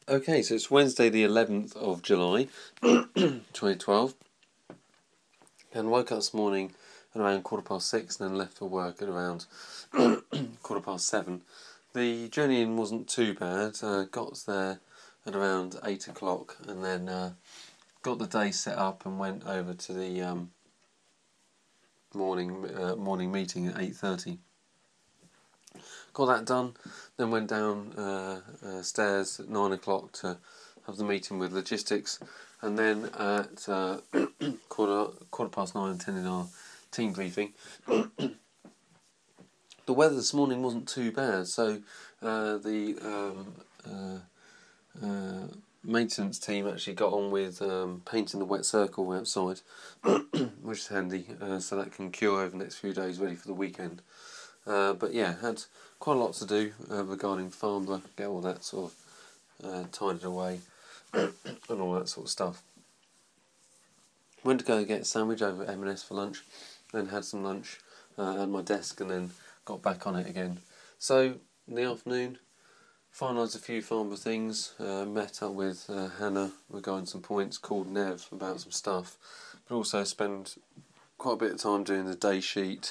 Okay, so it's Wednesday the 11th of July 2012, and woke up this morning at around 6:15 and then left for work at around 7:15. The journey in wasn't too bad. Got there at around 8 o'clock and then got the day set up and went over to the morning meeting at 8:30. Got that done, then went down stairs at 9 o'clock to have the meeting with logistics, and then at quarter past 9 attending our team briefing. The weather this morning wasn't too bad, so the maintenance team actually got on with painting the wet circle outside, which is handy, so that can cure over the next few days, ready for the weekend. But yeah, had quite a lot to do regarding Farnborough, get all that sort of tidied away and all that sort of stuff. Went to go get a sandwich over at M&S for lunch, then had some lunch at my desk and then got back on it again. So in the afternoon, finalised a few Farnborough things, met up with Hannah regarding some points, called Nev about some stuff, but also spent quite a bit of time doing the day sheet,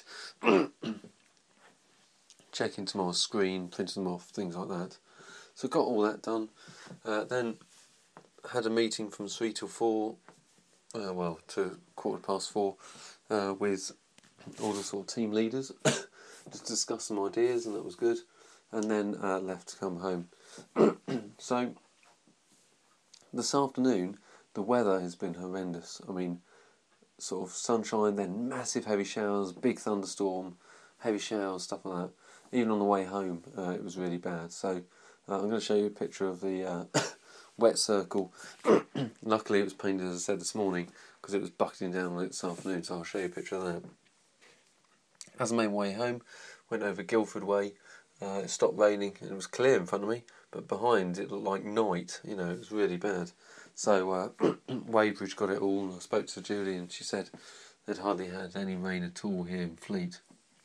checking tomorrow's screen, printing them off, things like that. So got all that done. Then had a meeting from 3 till 4, to 4:15, with all the sort of team leaders, just discuss some ideas, and that was good. And then left to come home. So this afternoon, the weather has been horrendous. I mean, sort of sunshine, then massive heavy showers, big thunderstorm, heavy showers, stuff like that. Even on the way home, it was really bad. So I'm going to show you a picture of the wet circle. Luckily, it was painted, as I said, this morning, because it was bucketing down on it this afternoon, so I'll show you a picture of that. As I made my way home, went over Guildford Way. It stopped raining and it was clear in front of me, but behind it looked like night. It was really bad. So Weybridge got it all, and I spoke to Julie and she said they'd hardly had any rain at all here in Fleet.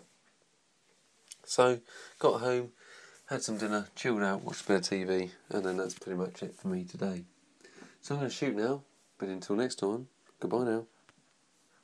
So got home, had some dinner, chilled out, watched a bit of TV, and then that's pretty much it for me today. So I'm going to shoot now, but until next time, goodbye now.